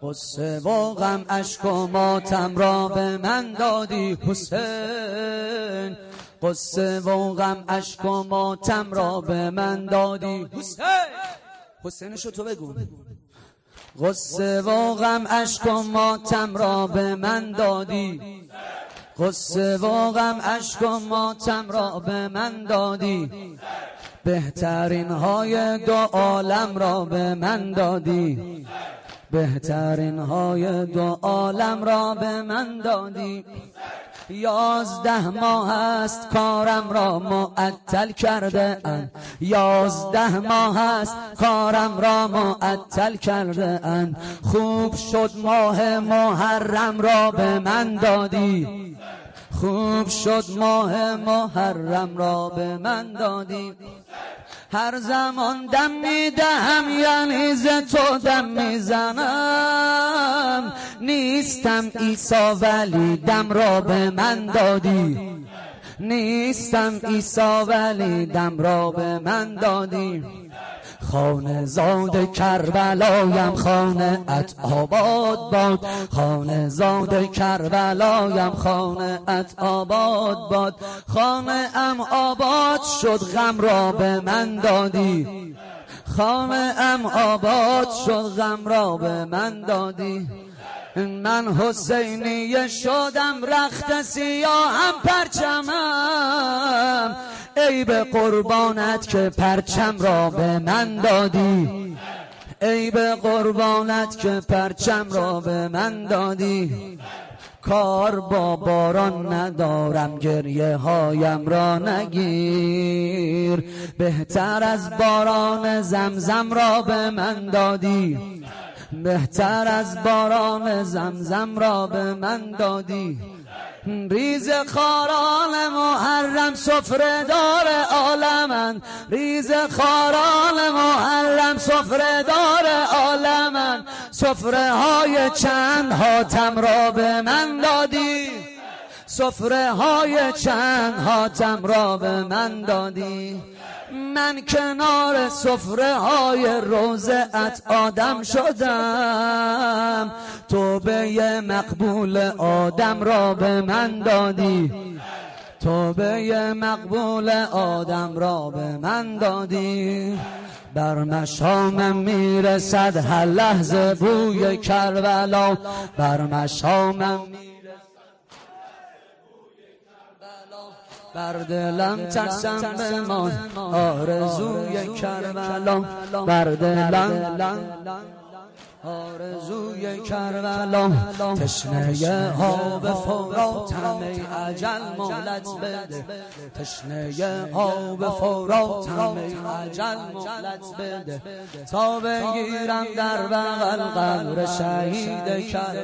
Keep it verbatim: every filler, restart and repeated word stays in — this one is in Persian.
قصه و غم اشک و ماتم را به من دادی حسین، قصه و غم اشک و ماتم را به من دادی حسین. حسینشو تو بگو. قصه و غم اشک و ماتم را به من دادی، قصه و غم اشک و ماتم را به من دادی، بهترین های دو عالم را به من دادی، بهترین های دو عالم را به من دادی. یازده ماه است کارم را معطل کرده اند، یازده ماه است کارم را معطل کرده اند. خوب شد ماه محرم را به من دادی، خوب شد ماه محرم را به من دادی. هر زمان دم میدهم یعنی ز تو دم میزنم، نیستم عیسی ولی دم را به من دادی، نیستم عیسی ولی دم را به من دادی. خانه زاد کربلایم خانه ات آباد باد، خانه زاد کربلایم خانه ات آباد باد. خانه ام آباد شد غم را به من دادی، خانه ام آباد شد غم را به من دادی. من حسینیه شدم رخت سیاهم پرچمم، ای به قربانت که پرچم را به من دادی، ای به قربانت که پرچم را به من دادی. کار با باران ندارم گریه هایم را نگیر، بهتر از باران زمزم را به من دادی، بهتر از باران زمزم را به من دادی. ریز خاران محرم سفره دار عالمن، ریز خاران محرم سفره دار عالمن. سفره های چند حاتم را به من دادی، سفره های چند حاتم را به من دادی. من کنار سفره های روزه ات آدم شدم، توبه مقبول آدم را به من دادی، توبه مقبول آدم را به من دادی. بر مشامم میرسد هر لحظه بوی کربلا، بر مشامم بر دلم ترسم بمان آرزوی کربلا، بر دلم آرزوی کربلا. تشنه آب فراتم ای اجل مهلت بده، تشنه آب فراتم ای اجل مهلت بده، تا بگیرم در بغل قبر شهید کربلا.